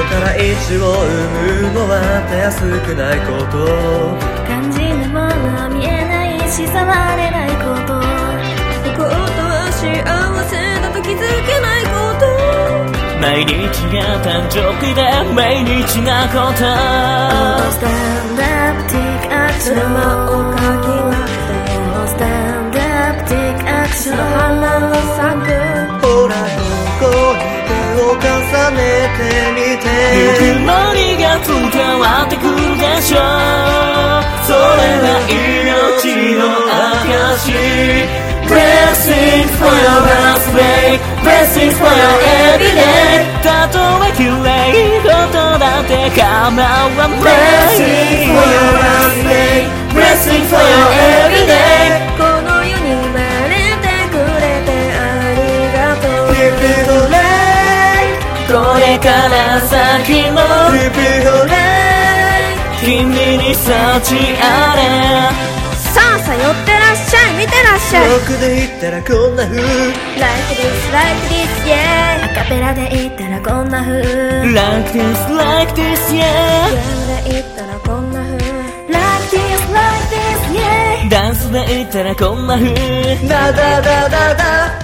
から1を生むのはたやすくないこと。 肝心なものは見えないし触れないこと。こことは幸せだと気づけないこと。 毎日が誕生日で毎日なこと。 Stand up, take action 車をかき分けて Stand up, take action 花の咲く。 ほらここに手を重ねてみて。 ぬくもりが伝わってくるでしょう。それが命の証。Blessings for your birthday, blessings for your everyday。 たとえ綺麗事だって構わない。 Blessings for your birthday, blessings for your everyday。 この世に生まれてくれてありがとう。 Repeat the rain。 これから先も Repeat the rain。 君に幸あれ。 さあさ寄ってらっしゃい見てらっしゃい。 僕で言ったらこんな風 Like this, like this, yeah。 アカペラで言ったらこんな風 Like this, like this, yeah。 ゲームで言ったらこんな風 Like this, like this, yeah。 ダンスで言ったらこんな風。 ダダダダダ